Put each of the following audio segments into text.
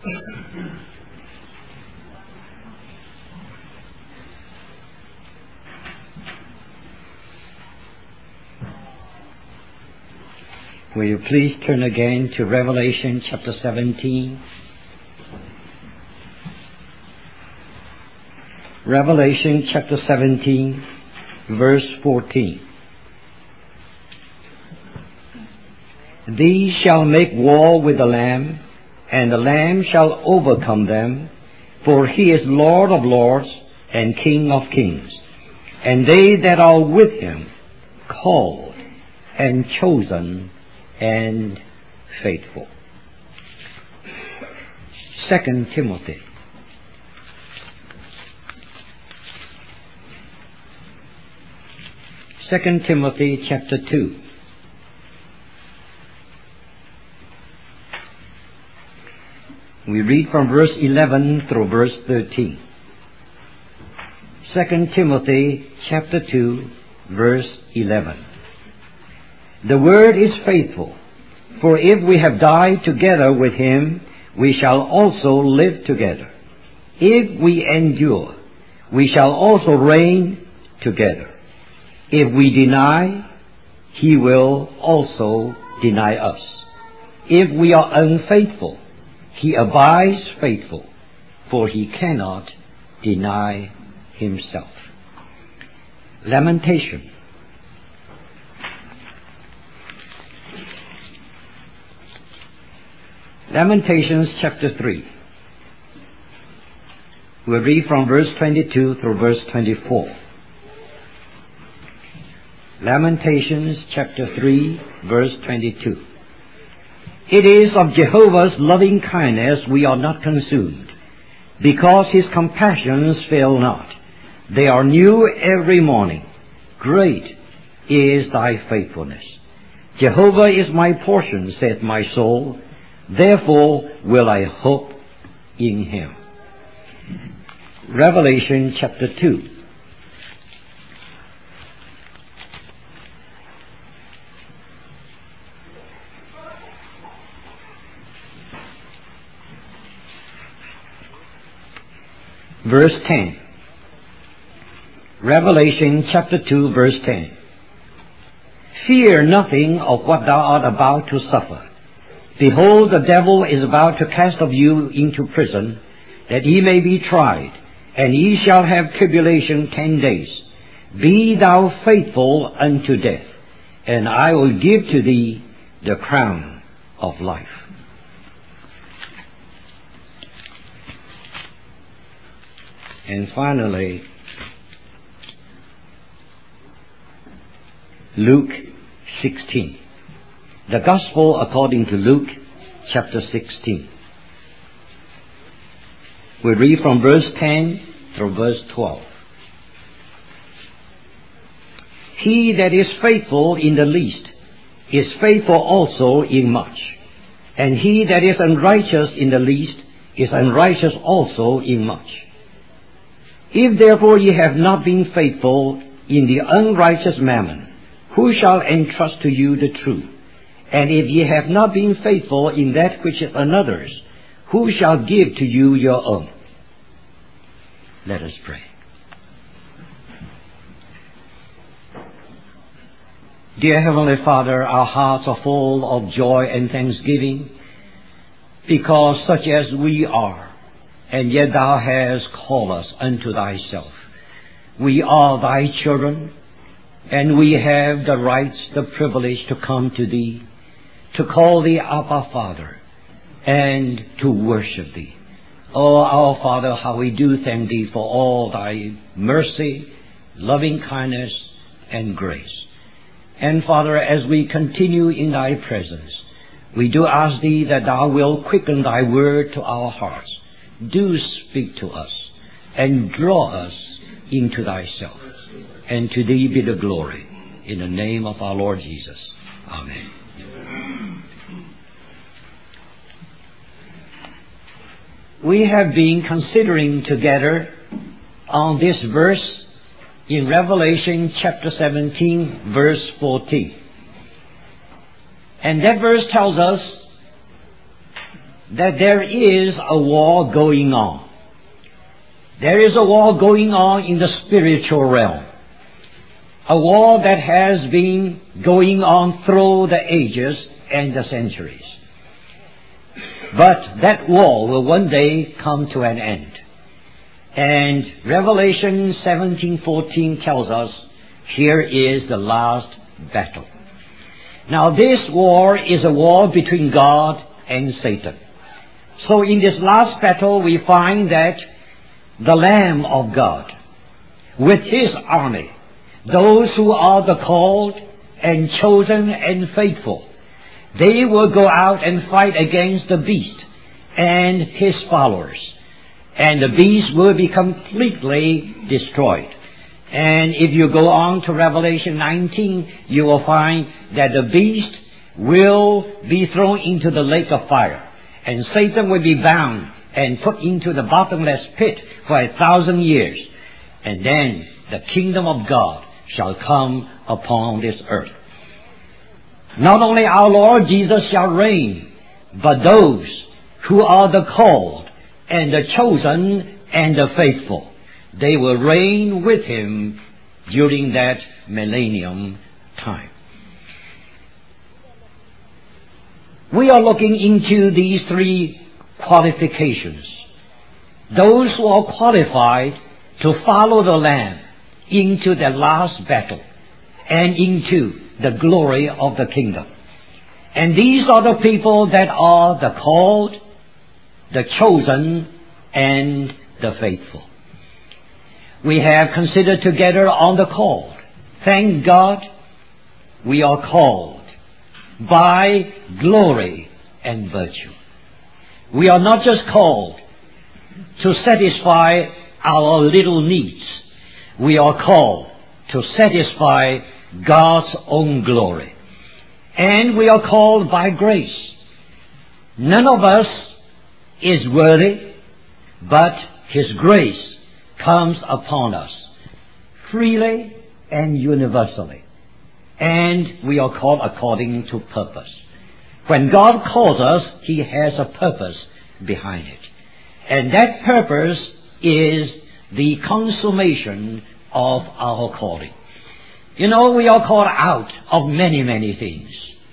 Will you please turn again to Revelation chapter 17? Revelation chapter 17, verse 14. These shall make war with the Lamb, and the Lamb shall overcome them, for he is Lord of lords and King of kings, and they that are with him, called and chosen and faithful. 2 Timothy. Second Timothy chapter 2. We read from verse 11 through verse 13. 2 Timothy chapter 2, verse 11. The word is faithful, for if we have died together with him, we shall also live together. If we endure, we shall also reign together. If we deny, he will also deny us. If we are unfaithful, he abides faithful, for he cannot deny himself. Lamentation. Lamentations chapter 3. We'll read from verse 22 through verse 24. Lamentations chapter 3, verse 22. It is of Jehovah's loving kindness we are not consumed, because his compassions fail not. They are new every morning. Great is thy faithfulness. Jehovah is my portion, saith my soul. Therefore will I hope in him. Revelation chapter 2. Verse 10. Revelation chapter 2, verse 10. Fear nothing of what thou art about to suffer. Behold, the devil is about to cast of you into prison, that ye may be tried, and ye shall have tribulation 10 days. Be thou faithful unto death, and I will give to thee the crown of life. And finally, Luke 16. The Gospel according to Luke chapter 16. We read from verse 10 through verse 12. He that is faithful in the least is faithful also in much, and he that is unrighteous in the least is unrighteous also in much. If therefore ye have not been faithful in the unrighteous mammon, who shall entrust to you the truth? And if ye have not been faithful in that which is another's, who shall give to you your own? Let us pray. Dear Heavenly Father, our hearts are full of joy and thanksgiving, because such as we are, and yet thou hast called us unto thyself. We are thy children, and we have the rights, the privilege to come to thee, to call thee Abba Father, and to worship thee. Oh, our Father, how we do thank thee for all thy mercy, loving kindness, and grace. And Father, as we continue in thy presence, we do ask thee that thou wilt quicken thy word to our hearts. Do speak to us, and draw us into thyself. And to thee be the glory. In the name of our Lord Jesus. Amen. We have been considering together on this verse in Revelation chapter 17, verse 14. And that verse tells us that there is a war going on. There is a war going on in the spiritual realm. A war that has been going on through the ages and the centuries. But that war will one day come to an end. And Revelation 17:14 tells us, here is the last battle. Now this war is a war between God and Satan. So in this last battle we find that the Lamb of God, with His army, those who are the called and chosen and faithful, they will go out and fight against the beast and his followers. And the beast will be completely destroyed. And if you go on to Revelation 19, you will find that the beast will be thrown into the lake of fire. And Satan will be bound and put into the bottomless pit for 1,000 years. And then the kingdom of God shall come upon this earth. Not only our Lord Jesus shall reign, but those who are the called and the chosen and the faithful, they will reign with Him during that millennium time. We are looking into these three qualifications. Those who are qualified to follow the Lamb into the last battle and into the glory of the kingdom. And these are the people that are the called, the chosen, and the faithful. We have considered together on the called. Thank God we are called by glory and virtue. We are not just called to satisfy our little needs. We are called to satisfy God's own glory. And we are called by grace. None of us is worthy, but His grace comes upon us freely and universally. And we are called according to purpose. When God calls us, He has a purpose behind it. And that purpose is the consummation of our calling. You know, we are called out of many, many things.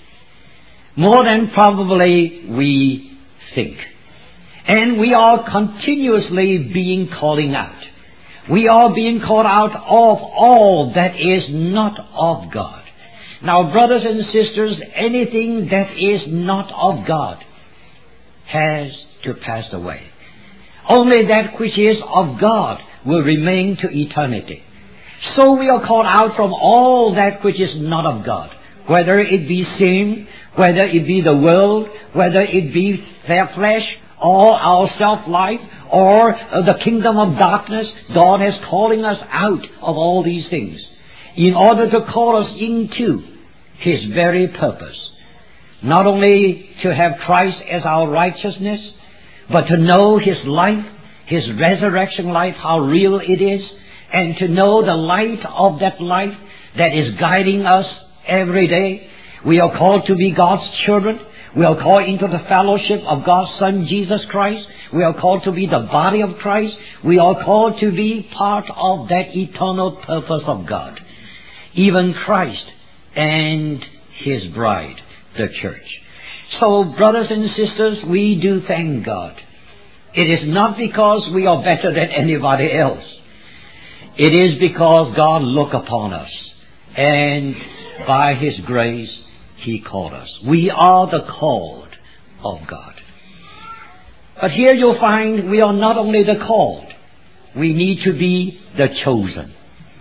More than probably we think. And we are continuously being calling out. We are being called out of all that is not of God. Now, brothers and sisters, anything that is not of God has to pass away. Only that which is of God will remain to eternity. So we are called out from all that which is not of God, whether it be sin, whether it be the world, whether it be their flesh, or our self-life, or the kingdom of darkness. God is calling us out of all these things in order to call us into His very purpose. Not only to have Christ as our righteousness, but to know His life, His resurrection life, how real it is, and to know the light of that life that is guiding us every day. We are called to be God's children. We are called into the fellowship of God's Son, Jesus Christ. We are called to be the body of Christ. We are called to be part of that eternal purpose of God. Even Christ and His bride, the church. So, brothers and sisters, we do thank God. It is not because we are better than anybody else. It is because God looked upon us, and by His grace, He called us. We are the called of God. But here you'll find we are not only the called, we need to be the chosen.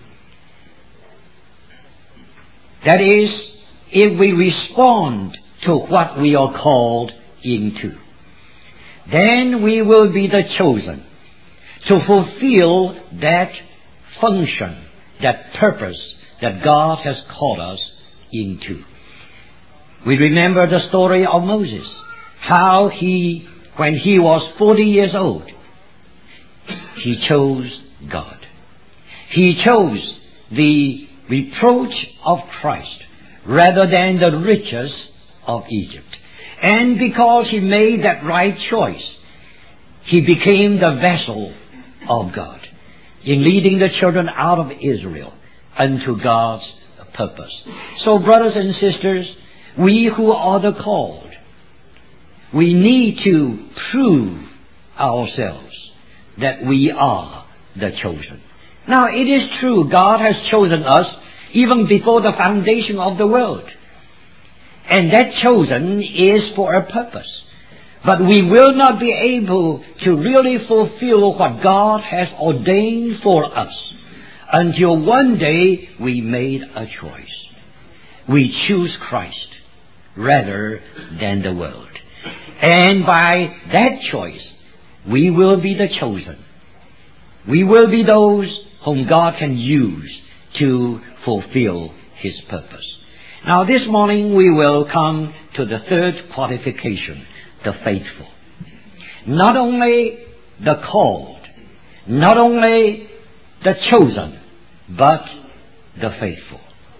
That is, if we respond to what we are called into, then we will be the chosen to fulfill that function, that purpose that God has called us into. We remember the story of Moses, how when he was 40 years old, he chose God. He chose the reproach of Christ rather than the riches of Egypt. And because he made that right choice, he became the vessel of God in leading the children out of Israel unto God's purpose. So, brothers and sisters, we who are the called, we need to prove ourselves that we are the chosen. Now, it is true, God has chosen us even before the foundation of the world. And that chosen is for a purpose. But we will not be able to really fulfill what God has ordained for us until one day we made a choice. We choose Christ rather than the world. And by that choice, we will be the chosen. We will be those whom God can use to fulfill His purpose. Now this morning we will come to the third qualification, the faithful. Not only the called, not only the chosen, but the faithful.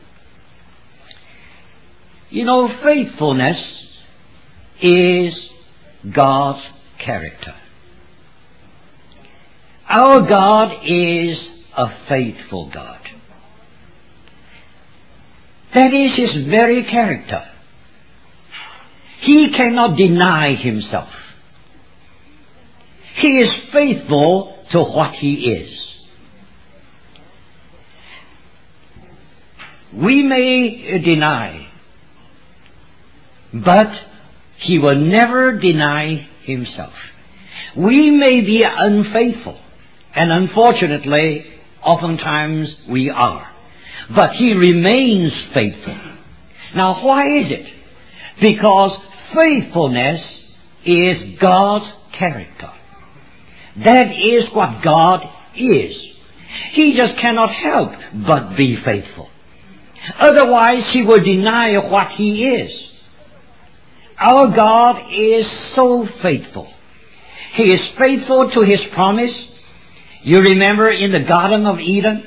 You know, faithfulness is God's character. Our God is a faithful God. That is His very character. He cannot deny Himself. He is faithful to what He is. We may deny, but He will never deny Himself. We may be unfaithful, and unfortunately, oftentimes we are. But He remains faithful. Now, why is it? Because faithfulness is God's character. That is what God is. He just cannot help but be faithful. Otherwise, He would deny what He is. Our God is so faithful. He is faithful to His promise. You remember in the Garden of Eden,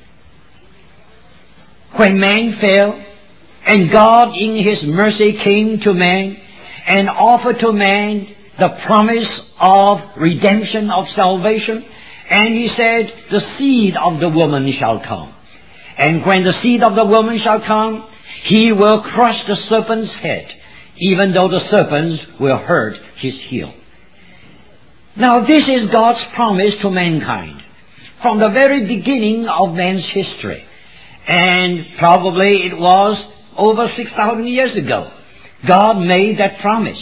when man fell, and God in His mercy came to man and offered to man the promise of redemption, of salvation, and He said, the seed of the woman shall come. And when the seed of the woman shall come, he will crush the serpent's head, even though the serpents will hurt his heel. Now this is God's promise to mankind from the very beginning of man's history. And probably it was over 6,000 years ago. God made that promise.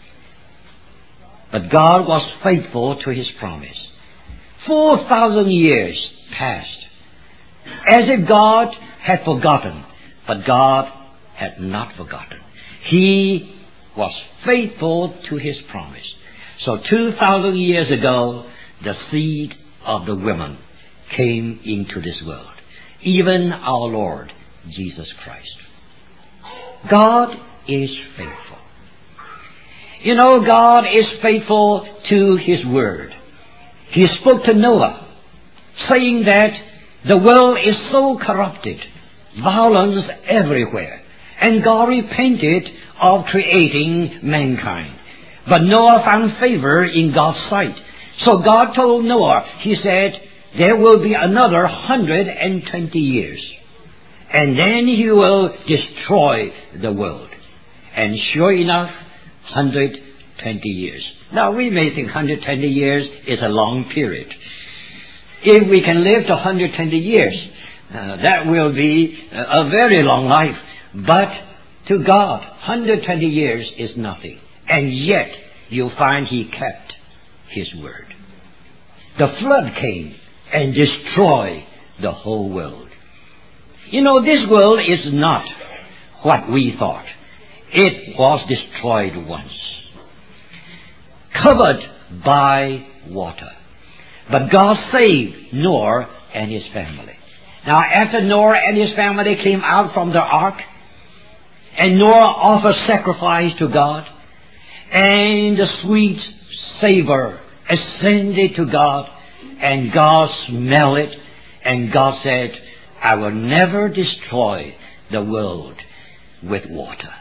But God was faithful to His promise. 4,000 years passed, as if God had forgotten. But God had not forgotten. He was faithful to His promise. So 2,000 years ago, the seed of the woman came into this world. Even our Lord Jesus Christ. God is faithful. You know, God is faithful to His word. He spoke to Noah, saying that the world is so corrupted, violence everywhere, and God repented of creating mankind. But Noah found favor in God's sight. So God told Noah, He said, there will be another 120 years. And then He will destroy the world. And sure enough, 120 years. Now we may think 120 years is a long period. If we can live to 120 years, that will be a very long life. But to God, 120 years is nothing. And yet, you'll find He kept His word. The flood came and destroyed the whole world. You know, this world is not what we thought. It was destroyed once, covered by water. But God saved Noah and his family. Now, after Noah and his family came out from the ark, and Noah offered sacrifice to God, and the sweet savor ascended to God, and God smelled it, and God said, I will never destroy the world with water.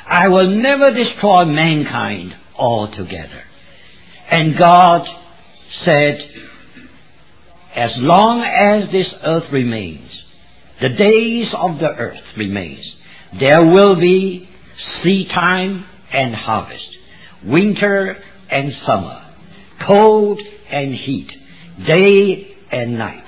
I will never destroy mankind altogether. And God said, as long as this earth remains, the days of the earth remains, there will be seed time and harvest, winter and summer, cold and heat, day and night.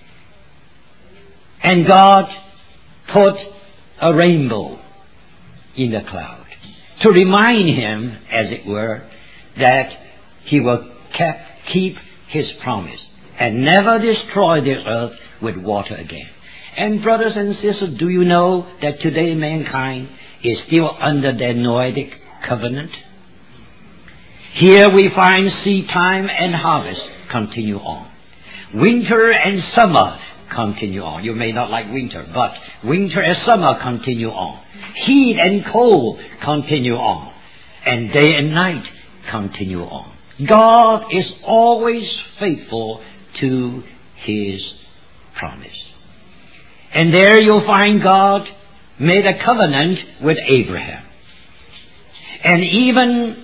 And God put a rainbow in the cloud to remind him, as it were, that he will keep his promise and never destroy this earth with water again. And brothers and sisters, do you know that today mankind is still under the Noahic covenant? Here we find seed time and harvest continue on. Winter and summer continue on. You may not like winter, but winter and summer continue on. Heat and cold continue on. And day and night continue on. God is always faithful to his promise. And there you'll find God made a covenant with Abraham. And even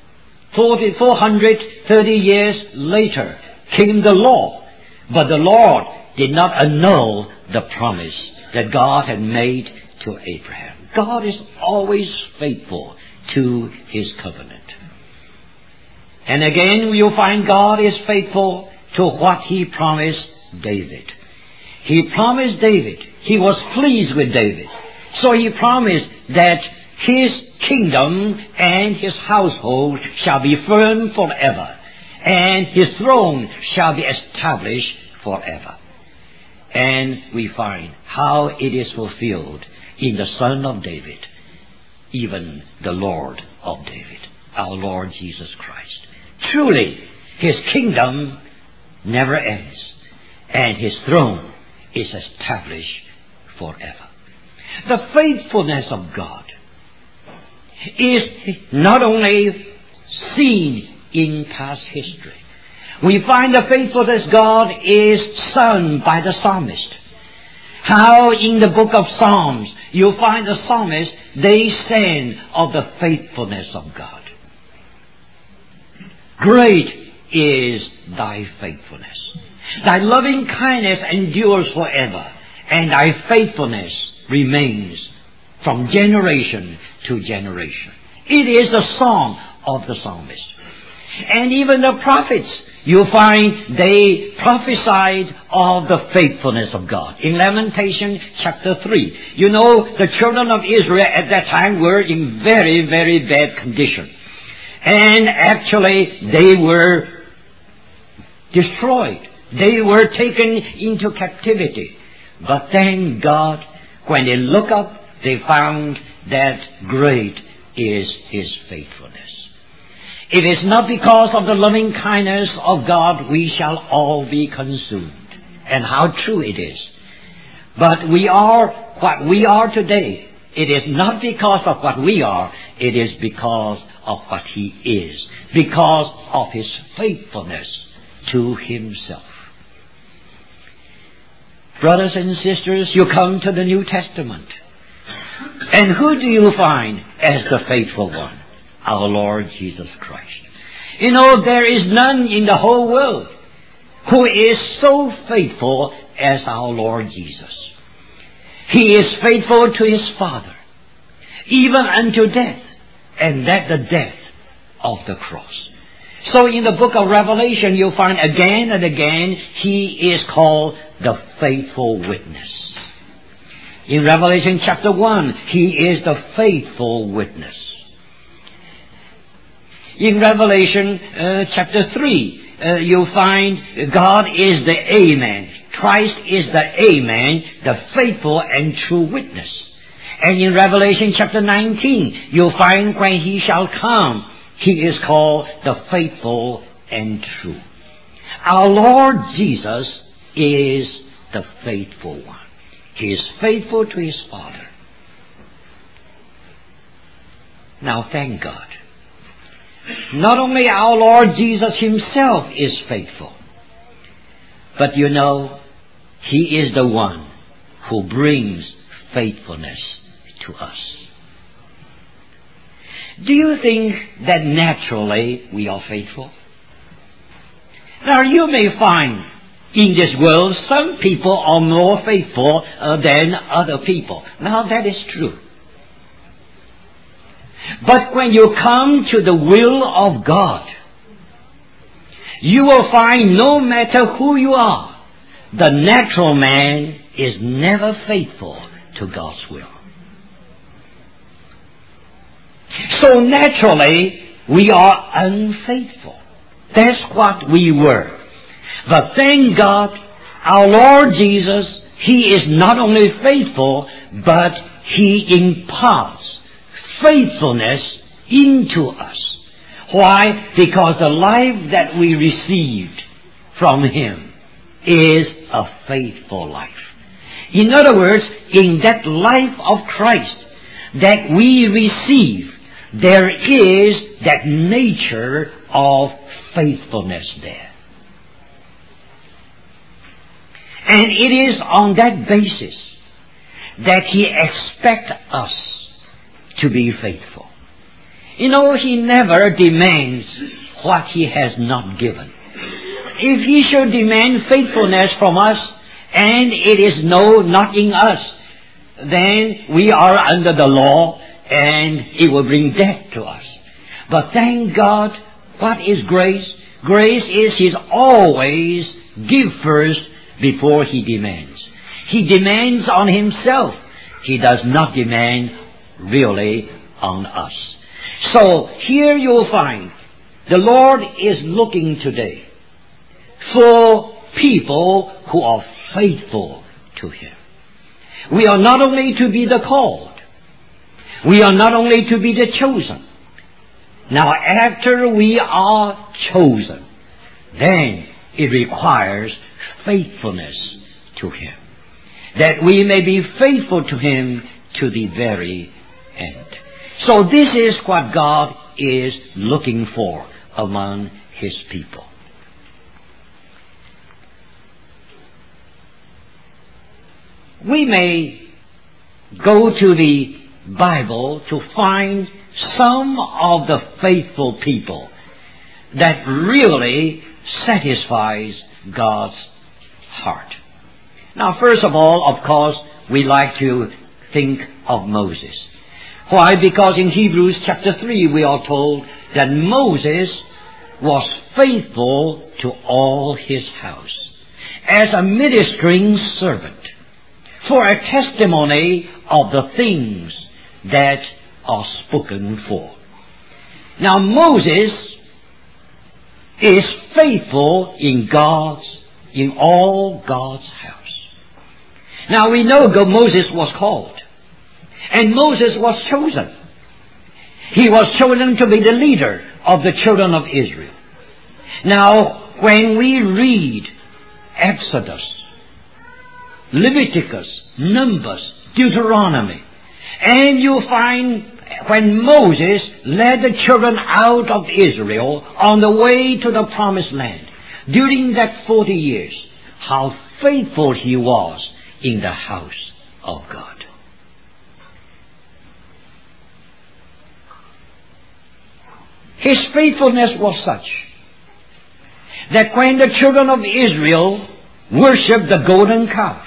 430 years later came the law. But the Lord did not annul the promise that God had made to Abraham. God is always faithful to his covenant. And again, you'll find God is faithful to what he promised David. He promised David. He was pleased with David. So he promised that his kingdom and his household shall be firm forever, and his throne shall be established forever. And we find how it is fulfilled in the Son of David, even the Lord of David, our Lord Jesus Christ. Truly, his kingdom never ends, and his throne is established forever. The faithfulness of God is not only seen in past history. We find the faithfulness of God is sung by the psalmist. How in the book of Psalms you find the psalmist, they sang of the faithfulness of God. Great is thy faithfulness. Thy loving kindness endures forever, and thy faithfulness remains from generation to generation. It is the song of the psalmist. And even the prophets, you find they prophesied of the faithfulness of God. In Lamentation chapter 3, you know the children of Israel at that time were in very, very bad condition. And actually they were destroyed. They were taken into captivity. But thank God, when they look up, they found that great is his faithfulness. It is not because of the loving kindness of God we shall all be consumed. And how true it is. But we are what we are today. It is not because of what we are. It is because of what he is. Because of his faithfulness to himself. Brothers and sisters, you come to the New Testament. And who do you find as the faithful one? Our Lord Jesus Christ. You know, there is none in the whole world who is so faithful as our Lord Jesus. He is faithful to his Father, even unto death, and that the death of the cross. So in the book of Revelation, you'll find again and again, he is called the faithful witness. In Revelation chapter 1, he is the faithful witness. In Revelation chapter 3, you'll find God is the Amen. Christ is the Amen, the faithful and true witness. And in Revelation chapter 19, you'll find when he shall come, he is called the faithful and true. Our Lord Jesus is the faithful one. He is faithful to his Father. Now thank God. Not only our Lord Jesus himself is faithful, but you know, he is the one who brings faithfulness to us. Do you think that naturally we are faithful? Now you may find in this world some people are more faithful than other people. Now that is true. But when you come to the will of God, you will find no matter who you are, the natural man is never faithful to God's will. So naturally, we are unfaithful. That's what we were. But thank God, our Lord Jesus, He is not only faithful, but He imparts faithfulness into us. Why? Because the life that we received from Him is a faithful life. In other words, in that life of Christ that we receive, there is that nature of faithfulness there. And it is on that basis that He expects us to be faithful. You know, He never demands what He has not given. If He should demand faithfulness from us, and it is not in us, then we are under the law, and it will bring death to us. But thank God, what is grace? Grace is He always give first before He demands. He demands on Himself. He does not demand really on us. So here you'll find the Lord is looking today for people who are faithful to Him. We are not only to be the called, we are not only to be the chosen. Now after we are chosen, then it requires faithfulness to Him, that we may be faithful to Him to the very end. So this is what God is looking for among His people. We may go to the Bible to find some of the faithful people that really satisfies God's heart. Now, first of all, of course, we like to think of Moses. Why? Because in Hebrews chapter 3 we are told that Moses was faithful to all his house as a ministering servant for a testimony of the things that are spoken for. Now Moses is faithful in all God's house. Now we know Moses was called, and Moses was chosen. He was chosen to be the leader of the children of Israel. Now when we read Exodus, Leviticus, Numbers, Deuteronomy, and you find when Moses led the children out of Israel on the way to the promised land, during that 40 years, how faithful he was in the house of God. His faithfulness was such that when the children of Israel worshipped the golden calf,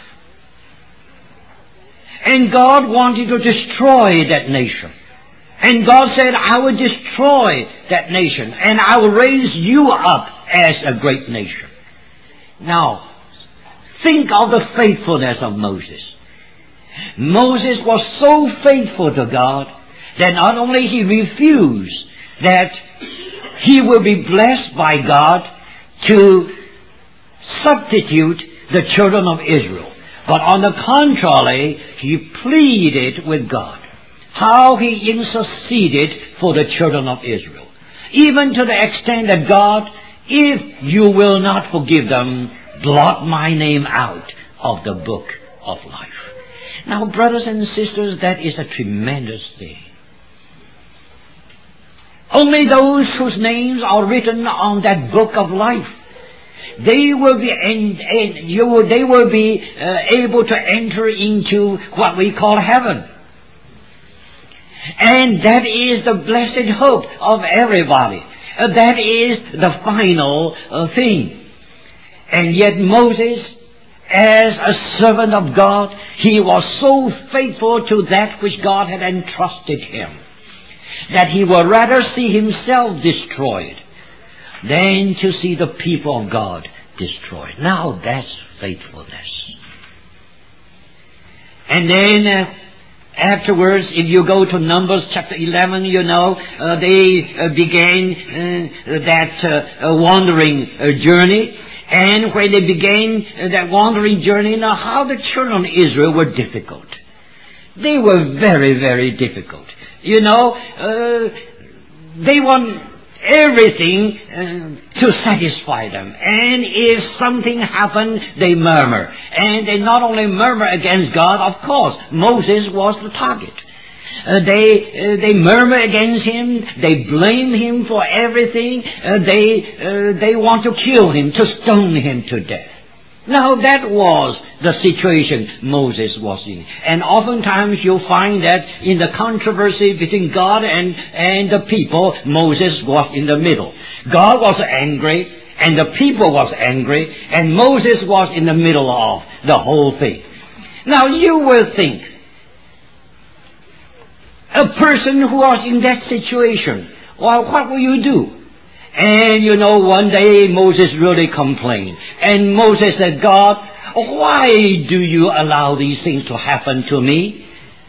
and God wanted to destroy that nation, and God said, I will destroy that nation, and I will raise you up as a great nation. Now, think of the faithfulness of Moses. Moses was so faithful to God that not only he refused that he will be blessed by God to substitute the children of Israel, but on the contrary, he pleaded with God how he interceded for the children of Israel, even to the extent that God, if you will not forgive them, blot my name out of the book of life. Now, brothers and sisters, that is a tremendous thing. Only those whose names are written on that book of life, they will be able to enter into what we call heaven. And that is the blessed hope of everybody. That is the final thing. And yet Moses, as a servant of God, he was so faithful to that which God had entrusted him, that he would rather see himself destroyed than to see the people of God destroyed. Now that's faithfulness. And then afterwards, if you go to Numbers chapter 11, you know, they began that wandering journey. And when they began that wandering journey, now how the children of Israel were difficult. They were very, very difficult. You know, they want everything to satisfy them. And if something happened, they murmur. And they not only murmur against God, of course, Moses was the target. They murmur against him. They blame him for everything. They want to kill him, to stone him to death. Now that was the situation Moses was in. And oftentimes you'll find that in the controversy between God and the people, Moses was in the middle. God was angry, and the people was angry, and Moses was in the middle of the whole thing. Now you will think, a person who was in that situation, well, what will you do? And you know, one day Moses really complained. And Moses said, God, why do you allow these things to happen to me?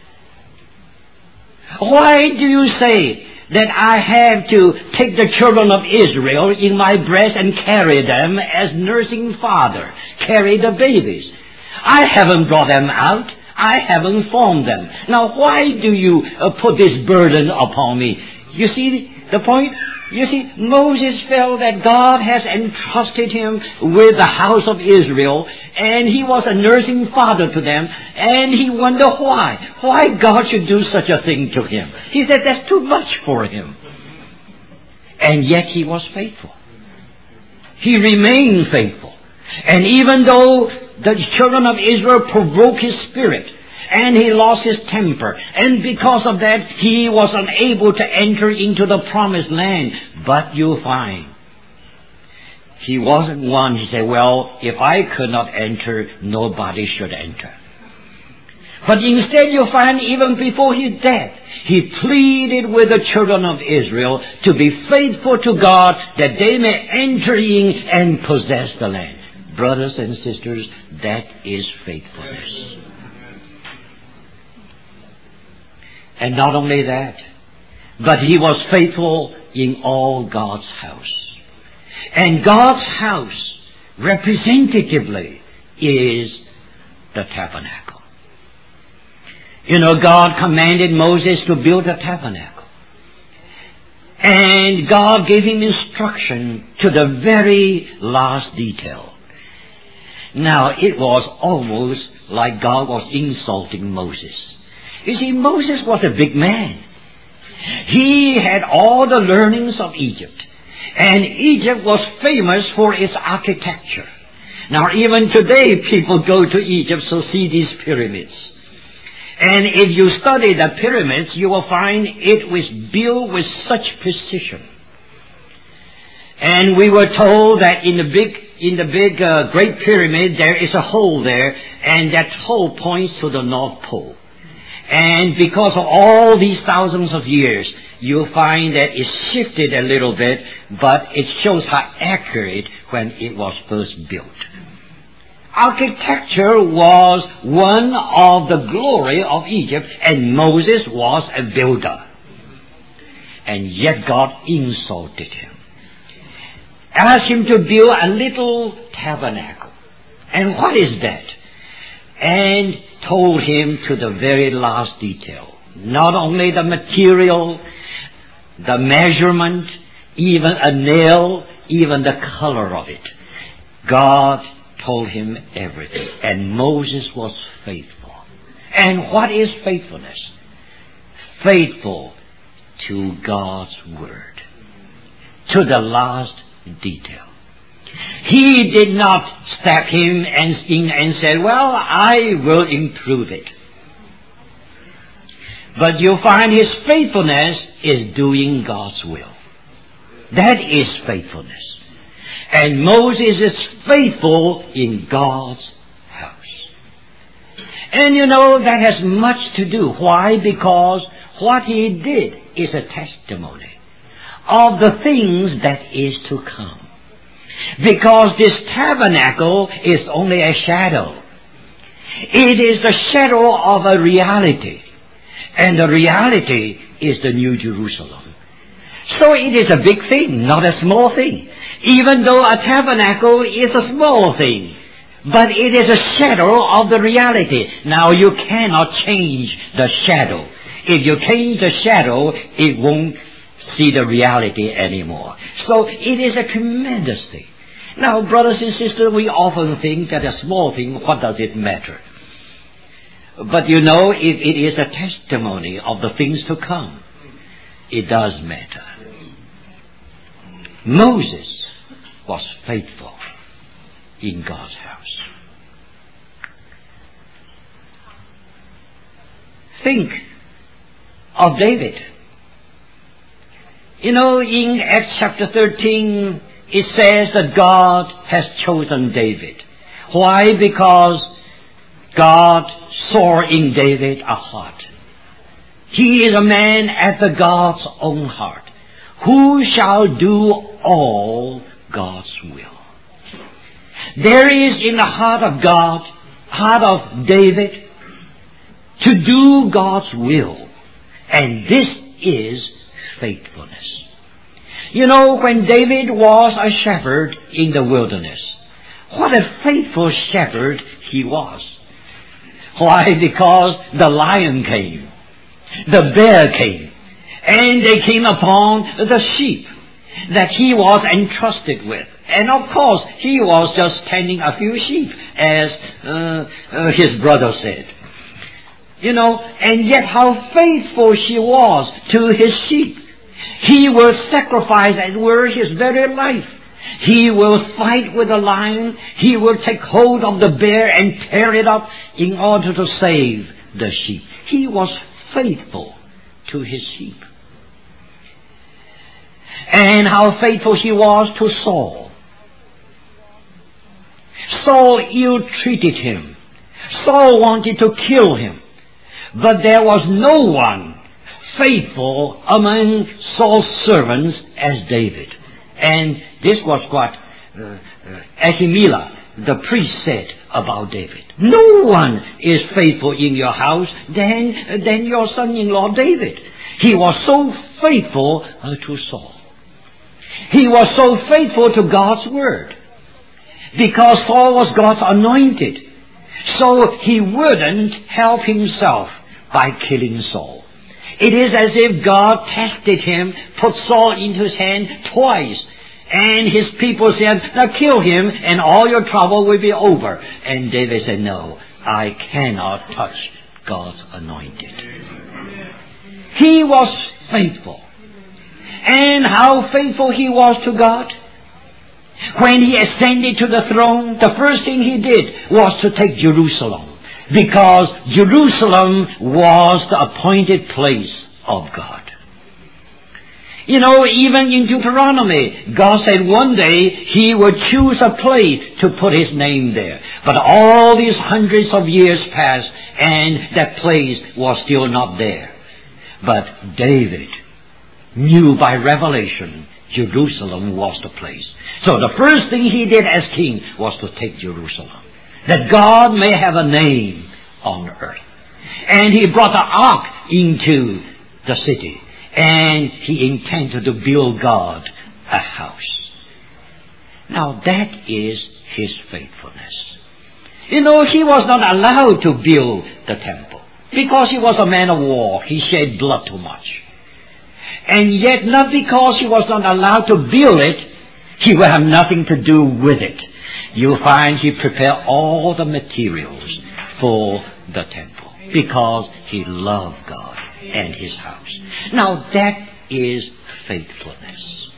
Why do you say that I have to take the children of Israel in my breast and carry them as nursing father, carry the babies? I haven't brought them out. I haven't formed them. Now why do you put this burden upon me? You see the point? You see, Moses felt that God has entrusted him with the house of Israel, and he was a nursing father to them, and he wondered why God should do such a thing to him. He said that's too much for him. And yet he was faithful. He remained faithful. And even though the children of Israel provoked his spirit, and he lost his temper, and because of that he was unable to enter into the promised land. But you'll find he wasn't one, he said, well, if I could not enter, nobody should enter. But instead you'll find even before his death, he pleaded with the children of Israel to be faithful to God, that they may enter in and possess the land. Brothers and sisters, that is faithfulness. And not only that, but he was faithful in all God's house. And God's house, representatively, is the tabernacle. You know, God commanded Moses to build a tabernacle. And God gave him instruction to the very last detail. Now, it was almost like God was insulting Moses. You see, Moses was a big man. He had all the learnings of Egypt. And Egypt was famous for its architecture. Now, even today, people go to Egypt to see these pyramids. And if you study the pyramids, you will find it was built with such precision. And we were told that in the big Great Pyramid, there is a hole there, and that hole points to the North Pole. And because of all these thousands of years, you'll find that it shifted a little bit, but it shows how accurate when it was first built. Architecture was one of the glory of Egypt, and Moses was a builder. And yet God insulted him. Asked him to build a little tabernacle. And what is that? And told him to the very last detail. Not only the material, the measurement, even a nail, even the color of it. God told him everything. And Moses was faithful. And what is faithfulness? Faithful to God's word. To the last detail. He did not step him and said, well, I will improve it. But you find his faithfulness is doing God's will. That is faithfulness. And Moses is faithful in God's house. And you know, that has much to do. Why? Because what he did is a testimony of the things that is to come. Because this tabernacle is only a shadow. It is the shadow of a reality. And the reality is the New Jerusalem. So it is a big thing, not a small thing. Even though a tabernacle is a small thing, but it is a shadow of the reality. Now you cannot change the shadow. If you change the shadow, it won't see the reality anymore. So it is a tremendous thing. Now, brothers and sisters, we often think that a small thing, what does it matter? But you know, if it is a testimony of the things to come, it does matter. Moses was faithful in God's house. Think of David. You know, in Acts chapter 13, it says that God has chosen David. Why? Because God saw in David a heart. He is a man after God's own heart, who shall do all God's will. There is in the heart of God, heart of David, to do God's will. And this is faithfulness. You know, when David was a shepherd in the wilderness, what a faithful shepherd he was. Why? Because the lion came, the bear came, and they came upon the sheep that he was entrusted with. And of course, he was just tending a few sheep, as his brother said. You know, and yet how faithful she was to his sheep. He will sacrifice, as were his very life. He will fight with the lion. He will take hold of the bear and tear it up in order to save the sheep. He was faithful to his sheep. And how faithful he was to Saul. Saul ill-treated him. Saul wanted to kill him. But there was no one faithful among Saul's servants as David. And this was what Ahimelech, the priest, said about David. No one is faithful in your house than your son-in-law David. He was so faithful to Saul. He was so faithful to God's word. Because Saul was God's anointed. So he wouldn't help himself by killing Saul. It is as if God tested him, put Saul into his hand twice, and his people said, now kill him and all your trouble will be over. And David said, no, I cannot touch God's anointed. He was faithful. And how faithful he was to God. When he ascended to the throne, the first thing he did was to take Jerusalem. Because Jerusalem was the appointed place of God. You know, even in Deuteronomy, God said one day he would choose a place to put his name there. But all these hundreds of years passed and that place was still not there. But David knew by revelation Jerusalem was the place. So the first thing he did as king was to take Jerusalem, that God may have a name on earth. And he brought the ark into the city, and he intended to build God a house. Now that is his faithfulness. You know, he was not allowed to build the temple because he was a man of war. He shed blood too much. And yet, not because he was not allowed to build it, he will have nothing to do with it. You find he prepared all the materials for the temple because he loved God and his house. Now that is faithfulness.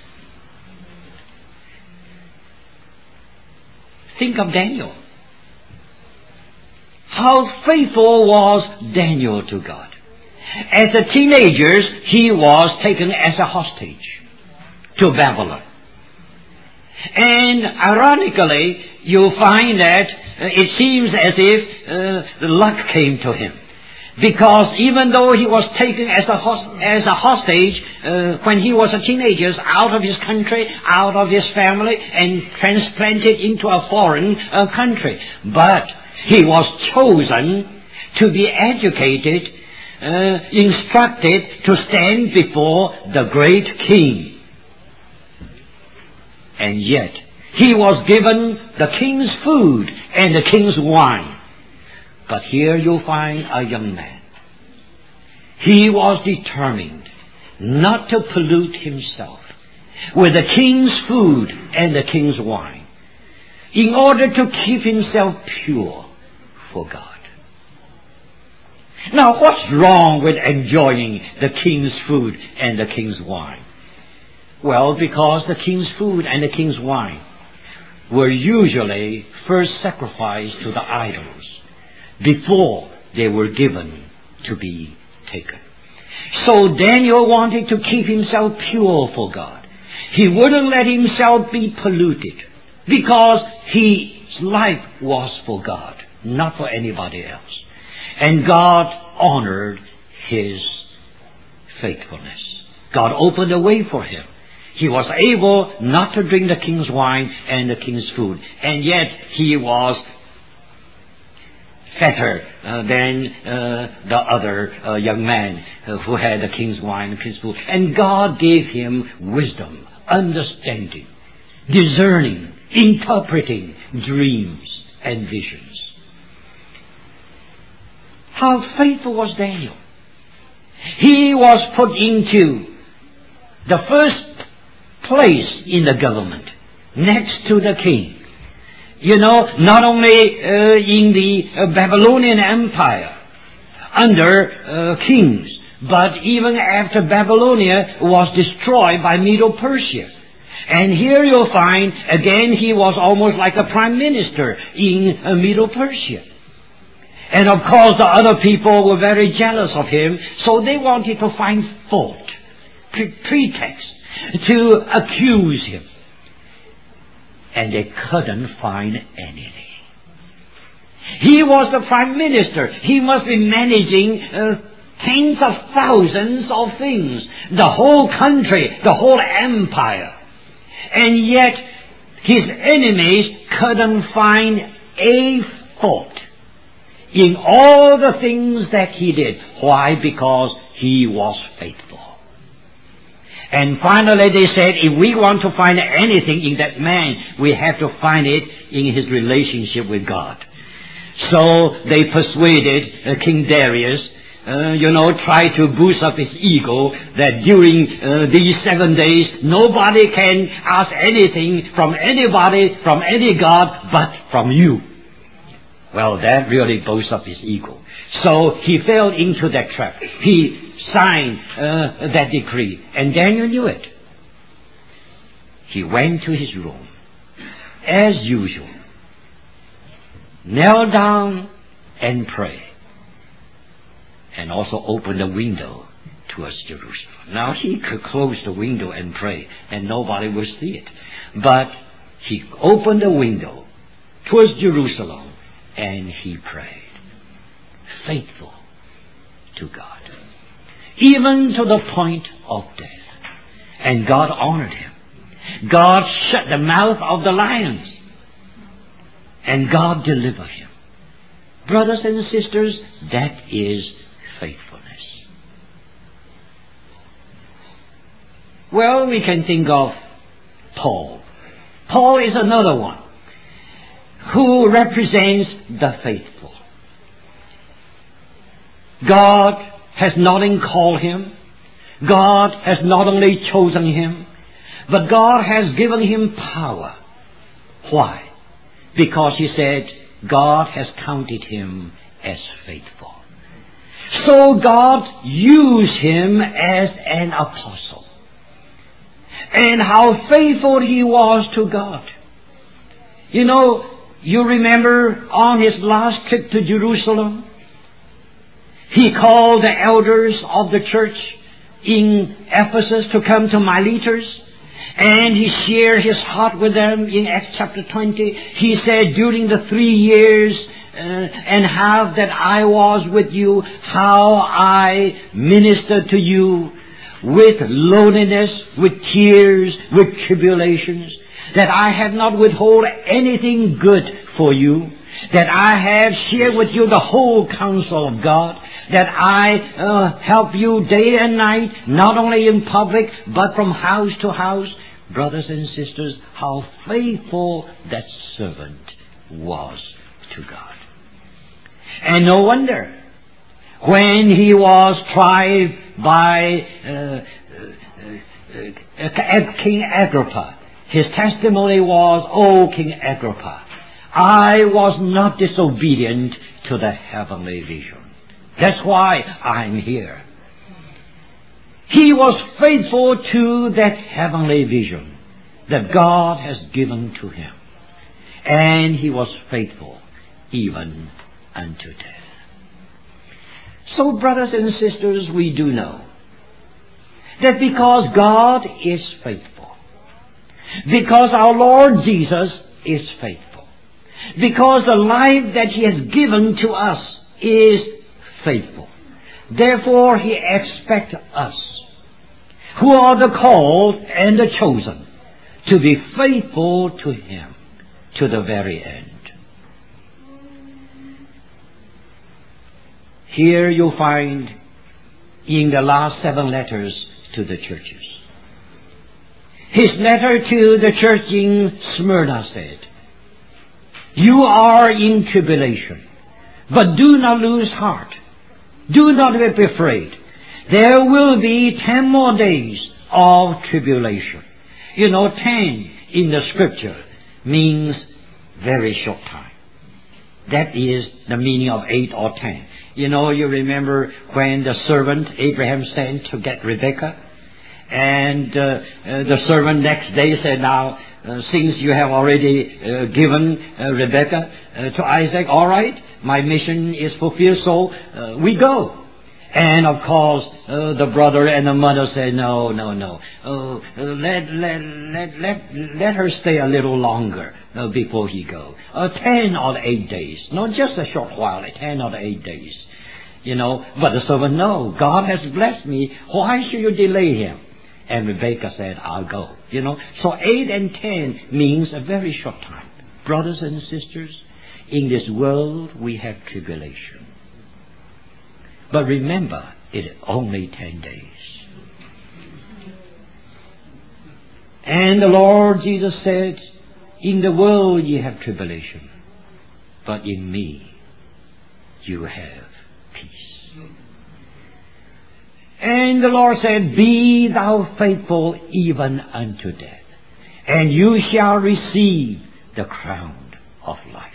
Think of Daniel. How faithful was Daniel to God. As a teenager, he was taken as a hostage to Babylon. And ironically, you find that it seems as if the luck came to him. Because even though he was taken as a hostage when he was a teenager out of his country, out of his family, and transplanted into a foreign country, but he was chosen to be educated, instructed to stand before the great king. And yet, he was given the king's food and the king's wine. But here you find a young man. He was determined not to pollute himself with the king's food and the king's wine in order to keep himself pure for God. Now, what's wrong with enjoying the king's food and the king's wine? Well, because the king's food and the king's wine were usually first sacrificed to the idols before they were given to be taken. So Daniel wanted to keep himself pure for God. He wouldn't let himself be polluted because his life was for God, not for anybody else. And God honored his faithfulness. God opened a way for him. He was able not to drink the king's wine and the king's food. And yet he was fatter than the other young man who had the king's wine and king's food. And God gave him wisdom, understanding, discerning, interpreting dreams and visions. How faithful was Daniel? He was put into the first place in the government, next to the king. You know, not only in the Babylonian Empire, under kings, but even after Babylonia was destroyed by Medo-Persia. And here you'll find, again, he was almost like a prime minister in Medo-Persia. And of course the other people were very jealous of him, so they wanted to find fault, pretext, to accuse him. And they couldn't find anything. He was the prime minister. He must be managing tens of thousands of things, the whole country, the whole empire. And yet his enemies couldn't find a fault in all the things that he did. Why? Because he was faithful. And finally they said, if we want to find anything in that man, we have to find it in his relationship with God. So they persuaded King Darius, try to boost up his ego, that during these 7 days, nobody can ask anything from anybody, from any God, but from you. Well, that really boosts up his ego. So he fell into that trap. He signed that decree, and Daniel knew it. He went to his room, as usual, knelt down and prayed, and also opened the window towards Jerusalem. Now he could close the window and pray, and nobody would see it. But he opened the window towards Jerusalem, and he prayed, faithful to God, even to the point of death. And God honored him. God shut the mouth of the lions, and God delivered him. Brothers and sisters, that is faithfulness. Well, we can think of Paul. Paul is another one who represents the faithful. God has not only called him, God has not only chosen him, but God has given him power. Why? Because he said, God has counted him as faithful. So God used him as an apostle. And how faithful he was to God. You remember on his last trip to Jerusalem, He called the elders of the church in Ephesus to come to Miletus, and he shared his heart with them in Acts chapter 20. He said, during the 3 years and half that I was with you, how I ministered to you with loneliness, with tears, with tribulations, that I have not withheld anything good for you, that I have shared with you the whole counsel of God, that I help you day and night, not only in public, but from house to house. Brothers and sisters, how faithful that servant was to God. And no wonder, when he was tried by King Agrippa, his testimony was, "O King Agrippa, I was not disobedient to the heavenly vision. That's why I'm here." He was faithful to that heavenly vision that God has given to him. And he was faithful even unto death. So, brothers and sisters, we do know that because God is faithful, because our Lord Jesus is faithful, because the life that he has given to us is faithful, therefore he expects us, who are the called and the chosen, to be faithful to him to the very end. Here you'll find in the last 7 letters to the churches. His letter to the church in Smyrna said, "You are in tribulation, but do not lose heart. Do not be afraid. There will be 10 more days of tribulation." 10 in the scripture means very short time. That is the meaning of 8 or 10. You remember when the servant Abraham sent to get Rebekah, and the servant next day said, "Now, since you have already given Rebekah to Isaac, all right, my mission is fulfilled, so we go." And of course, the brother and the mother said, "No. Let her stay a little longer before he go. 10 or 8 days. Not just a short while, 10 or 8 days. But the servant, "No, God has blessed me. Why should you delay him?" And Rebekah said, "I'll go." So 8 and 10 means a very short time. Brothers and sisters, in this world we have tribulation. But remember, it is only 10 days. And the Lord Jesus said, "In the world ye have tribulation, but in me you have peace." And the Lord said, "Be thou faithful even unto death, and you shall receive the crown of life."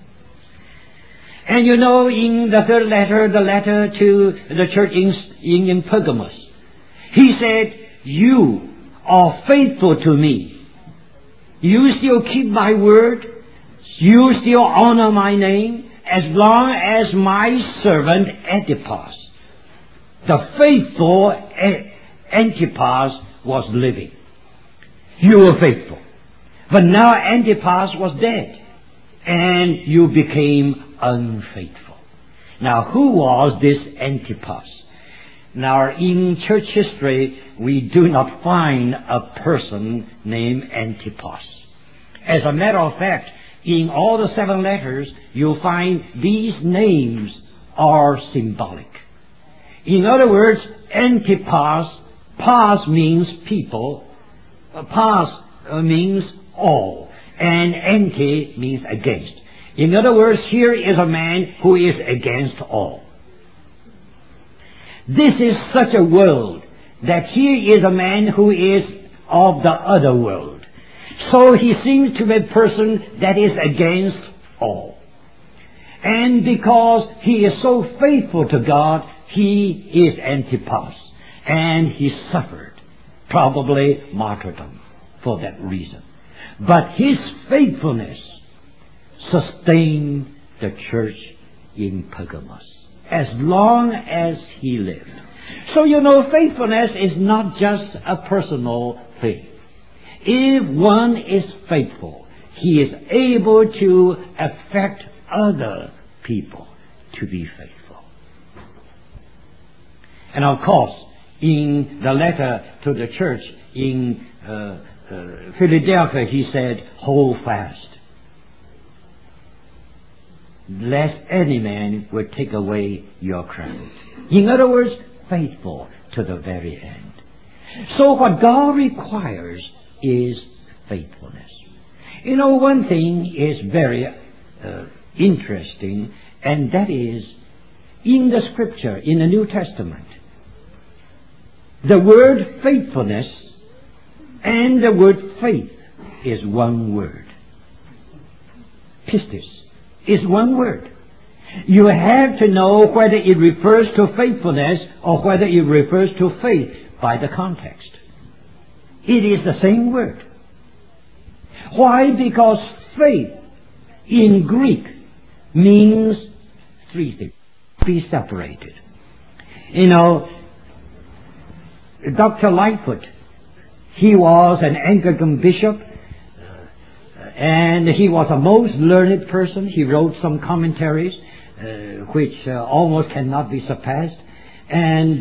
And in the 3rd letter, the letter to the church in Pergamos, he said, "You are faithful to me. You still keep my word. You still honor my name, as long as my servant Antipas, the faithful Antipas, was living. You were faithful. But now Antipas was dead, and you became unfaithful." Now, who was this Antipas? Now, in church history, we do not find a person named Antipas. As a matter of fact, in all the 7 letters, you'll find these names are symbolic. In other words, Antipas, pas means people, pas means all, and anti means against. In other words, here is a man who is against all. This is such a world that here is a man who is of the other world. So he seems to be a person that is against all. And because he is so faithful to God, he is Antipas. And he suffered, probably martyrdom, for that reason. But his faithfulness sustained the church in Pergamos. as long as he lived. So faithfulness is not just a personal thing. If one is faithful, he is able to affect other people to be faithful. And of course, in the letter to the church in Philadelphia, he said, hold fast, lest any man would take away your crown. In other words, faithful to the very end. So what God requires is faithfulness. One thing is very interesting, and that is in the Scripture, in the New Testament, the word faithfulness and the word faith is one word. Pistis is one word. You have to know whether it refers to faithfulness or whether it refers to faith by the context. It is the same word. Why? Because faith in Greek means three things. Be separated. Dr. Lightfoot, he was an Anglican bishop, and he was a most learned person. He wrote some commentaries which almost cannot be surpassed. And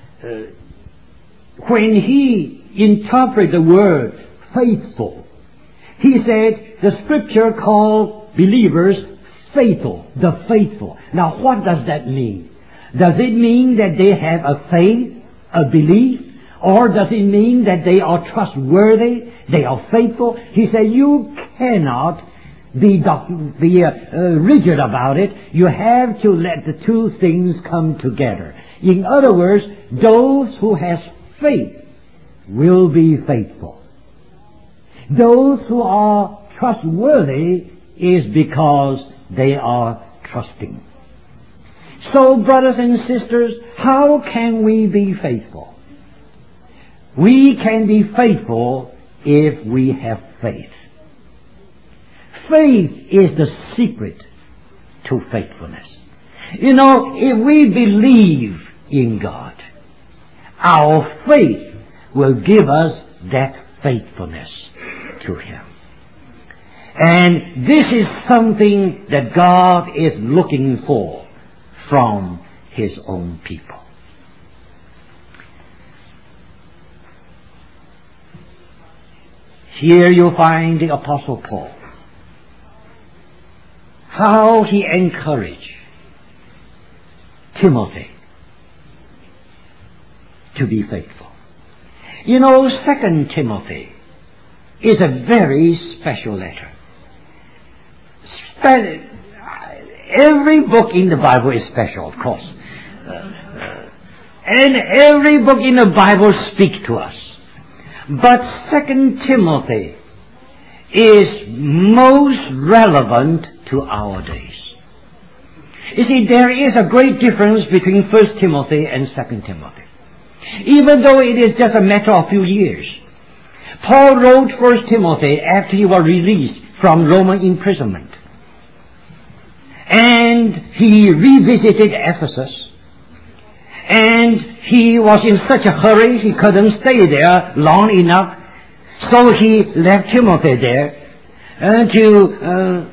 when he interpreted the word faithful, he said the Scripture called believers faithful, the faithful. Now what does that mean? Does it mean that they have a faith, a belief, or does it mean that they are trustworthy, they are faithful? He said you cannot be rigid about it. You have to let the two things come together. In other words, those who have faith will be faithful. Those who are trustworthy is because they are trusting. So, brothers and sisters, how can we be faithful? We can be faithful if we have faith. Faith is the secret to faithfulness. If we believe in God, our faith will give us that faithfulness to Him. And this is something that God is looking for from His own people. Here you find the Apostle Paul, how he encouraged Timothy to be faithful. 2 Timothy is a very special letter. Every book in the Bible is special, of course. And every book in the Bible speaks to us. But 2 Timothy is most relevant to our days. You see, there is a great difference between 1 Timothy and 2 Timothy. Even though it is just a matter of a few years. Paul wrote 1 Timothy after he was released from Roman imprisonment. And he revisited Ephesus. And he was in such a hurry, he couldn't stay there long enough. So he left Timothy there to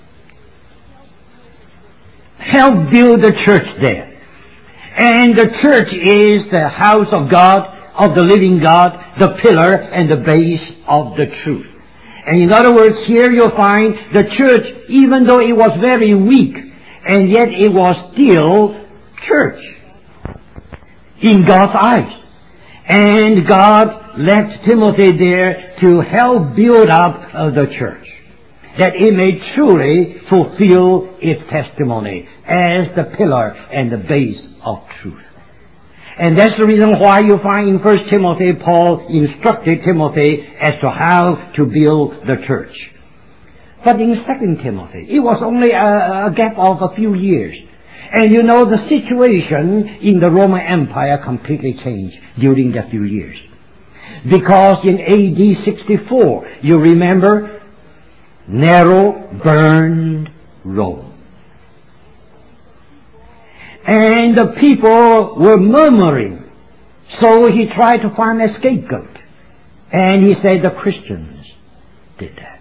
help build the church there. And the church is the house of God, of the living God, the pillar and the base of the truth. And in other words, here you'll find the church, even though it was very weak, and yet it was still church in God's eyes. And God left Timothy there to help build up the church, that it may truly fulfill its testimony as the pillar and the base of truth. And that's the reason why you find in 1 Timothy, Paul instructed Timothy as to how to build the church. But in 2 Timothy, it was only a gap of a few years. And the situation in the Roman Empire completely changed during that few years. Because in AD 64, you remember, Nero burned Rome. And the people were murmuring. So he tried to find a scapegoat. And he said the Christians did that.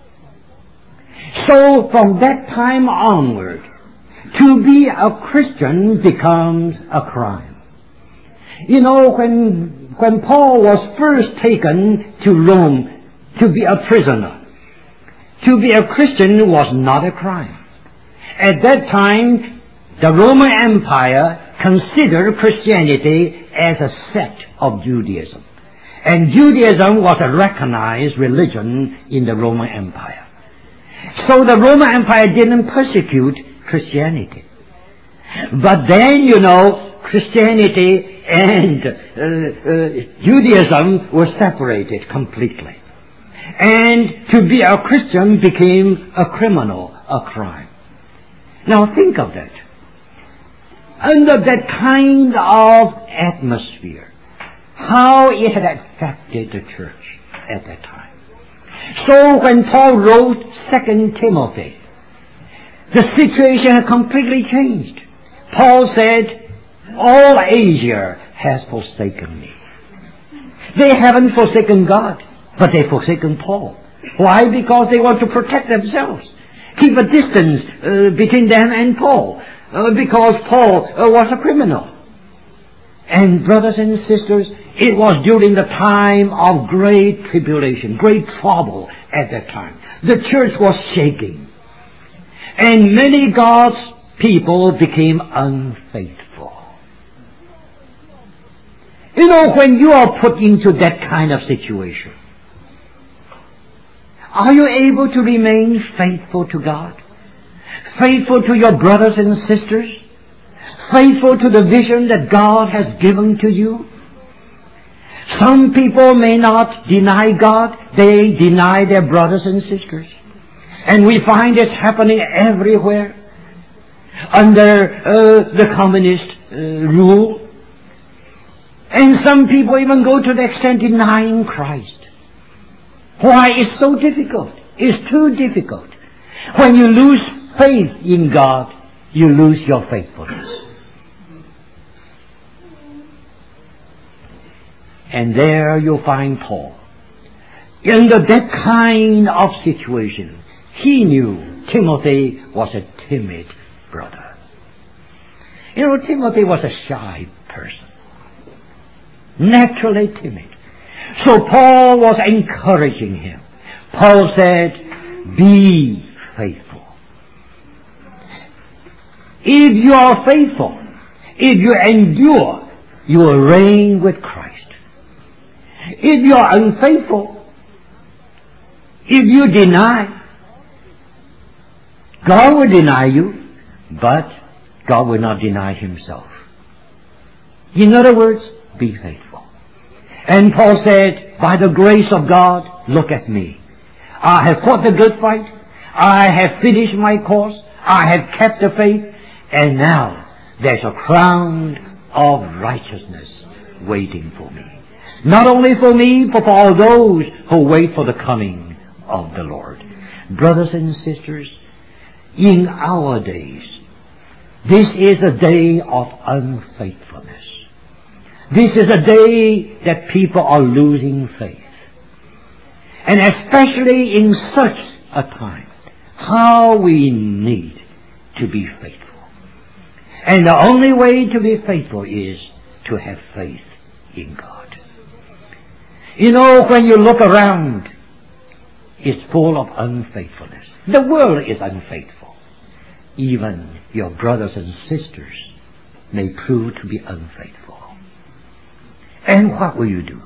So from that time onward, to be a Christian becomes a crime. You know, when Paul was first taken to Rome to be a prisoner, to be a Christian was not a crime. At that time, the Roman Empire considered Christianity as a sect of Judaism. And Judaism was a recognized religion in the Roman Empire. So the Roman Empire didn't persecute Christianity. But then, you know, Christianity and Judaism were separated completely. And to be a Christian became a criminal, a crime. Now think of that. Under that kind of atmosphere, how it had affected the church at that time. So when Paul wrote 2 Timothy, the situation had completely changed. Paul said, all Asia has forsaken me. They haven't forsaken God, but they've forsaken Paul. Why? Because they want to protect themselves. Keep a distance between them and Paul. Because Paul was a criminal. And brothers and sisters, it was during the time of great tribulation, great trouble at that time. The church was shaking. And many God's people became unfaithful. You know, when you are put into that kind of situation, are you able to remain faithful to God? Faithful to your brothers and sisters? Faithful to the vision that God has given to you? Some people may not deny God, they deny their brothers and sisters. And we find it happening everywhere under the communist rule. And some people even go to the extent denying Christ. Why? It's so difficult. It's too difficult. When you lose faith in God, you lose your faithfulness. And there you'll find Paul. Under that kind of situation, he knew Timothy was a timid brother. You know, Timothy was a shy person. Naturally timid. So Paul was encouraging him. Paul said, be faithful. If you are faithful, if you endure, you will reign with Christ. If you are unfaithful, if you deny, God will deny you, but God will not deny himself. In other words, be faithful. And Paul said, by the grace of God, look at me. I have fought the good fight. I have finished my course. I have kept the faith. And now there's a crown of righteousness waiting for me. Not only for me, but for all those who wait for the coming of the Lord. Brothers and sisters, in our days, this is a day of unfaithfulness. This is a day that people are losing faith. And especially in such a time, how we need to be faithful. And the only way to be faithful is to have faith in God. You know, when you look around, it's full of unfaithfulness. The world is unfaithful. Even your brothers and sisters may prove to be unfaithful. And what will you do?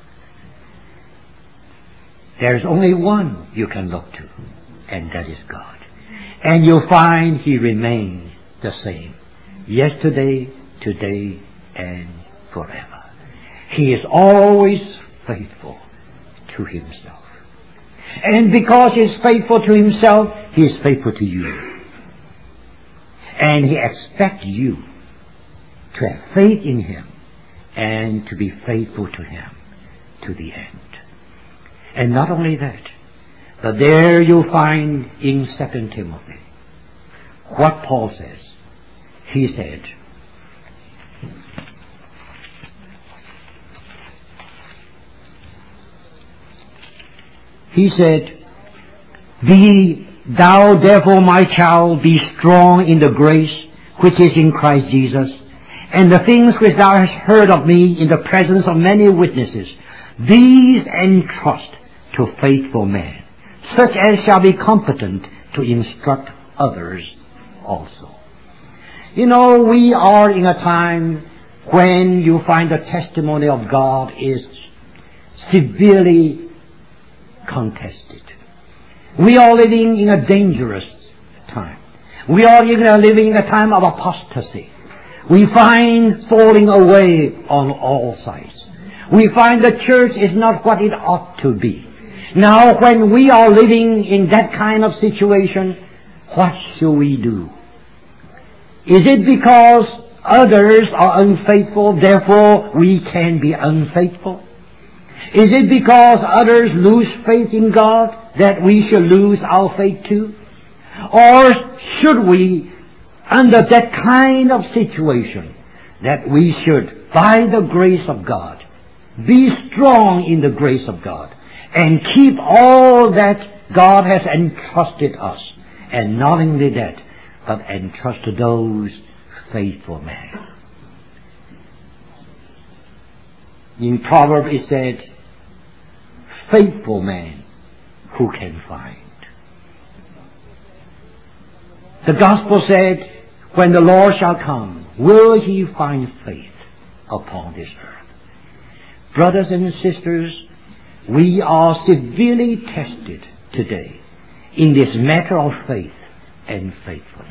There's only one you can look to, and that is God. And you'll find He remains the same, yesterday, today, and forever. He is always faithful to Himself. And because He is faithful to Himself, He is faithful to you. And He expects you to have faith in Him and to be faithful to Him to the end. And not only that, but there you'll find in 2 Timothy what Paul says. He said, He said, "Be thou therefore, my child, be strong in the grace which is in Christ Jesus, and the things which thou hast heard of me in the presence of many witnesses, these entrust to faithful men, such as shall be competent to instruct others also." You know, we are in a time when you find the testimony of God is severely contested. We are living in a dangerous time. We are living in a time of apostasy. We find falling away on all sides. We find the church is not what it ought to be. Now, when we are living in that kind of situation, what should we do? Is it because others are unfaithful, therefore we can be unfaithful? Is it because others lose faith in God that we should lose our faith too? Or should we, under that kind of situation, that we should, by the grace of God, be strong in the grace of God and keep all that God has entrusted us, and not only that, but entrust to those faithful men. In Proverbs it said, "Faithful man who can find." The gospel said, when the Lord shall come, will he find faith upon this earth? Brothers and sisters, we are severely tested today in this matter of faith and faithfulness.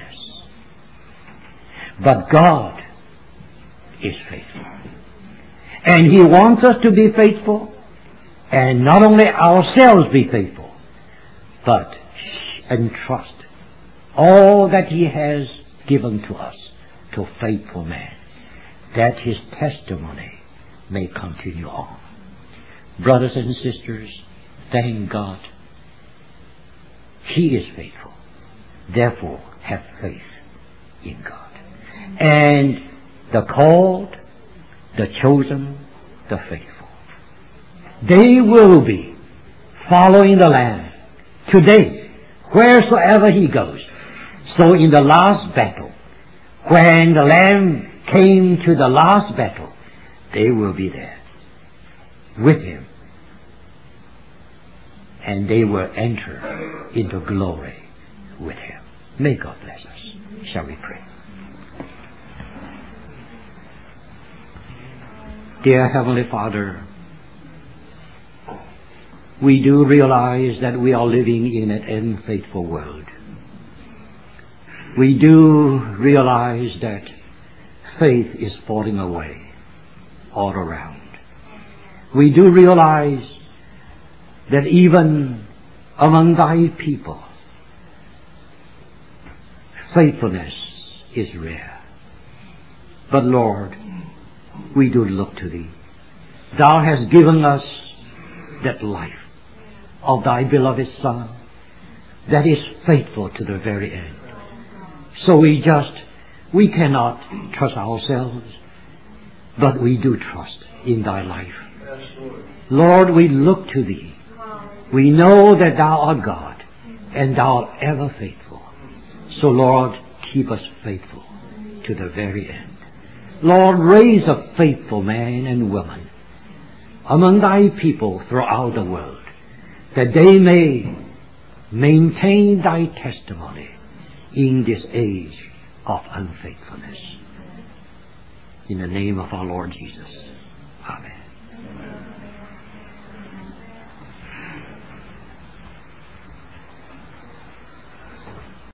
But God is faithful. And He wants us to be faithful, and not only ourselves be faithful, but entrust all that He has given to us to faithful men, that His testimony may continue on. Brothers and sisters, thank God. He is faithful. Therefore, have faith in God. And the called, the chosen, the faithful, they will be following the Lamb today, wheresoever He goes. So in the last battle, when the Lamb came to the last battle, they will be there with Him. And they will enter into glory with Him. May God bless us. Shall we pray? Dear Heavenly Father, we do realize that we are living in an unfaithful world. We do realize that faith is falling away all around. We do realize that even among Thy people, faithfulness is rare. But Lord, we do look to Thee. Thou hast given us that life of Thy beloved Son that is faithful to the very end. So we cannot trust ourselves, but we do trust in Thy life. Lord, we look to Thee. We know that Thou art God, and Thou art ever faithful. So Lord, keep us faithful to the very end. Lord, raise up faithful men and women among Thy people throughout the world, that they may maintain Thy testimony in this age of unfaithfulness. In the name of our Lord Jesus.